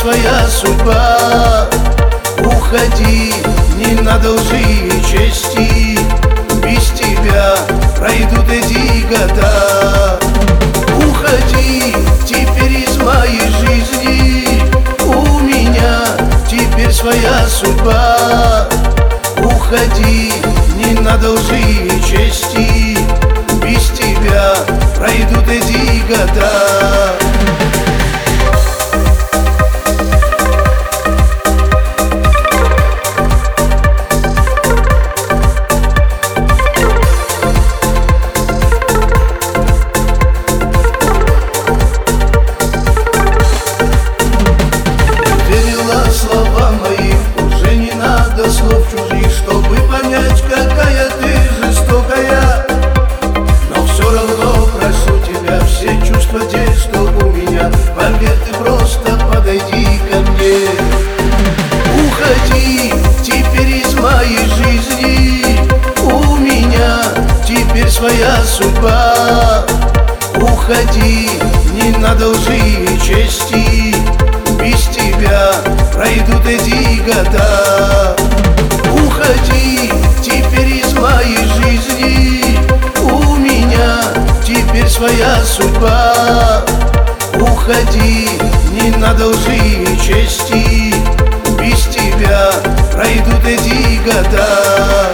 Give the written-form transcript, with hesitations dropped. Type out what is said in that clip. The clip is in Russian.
своя судьба. Уходи, не надо лжи и чести, без тебя пройдут эти года. Уходи теперь из моей жизни, у меня теперь своя судьба. Уходи, не надо лжи и чести, без тебя пройдут эти года. Слова мои, уже не надо слов чужих, чтобы понять, какая ты жестокая. Но все равно прошу тебя, все чувства те, что у меня, поверь, ты просто подойди ко мне. Уходи теперь из моей жизни, у меня теперь своя судьба. Уходи, не надо лжи и чести, без тебя пройдут эти года. Уходи теперь из моей жизни, у меня теперь своя судьба. Уходи, не надо лжи и чести, без тебя пройдут эти года.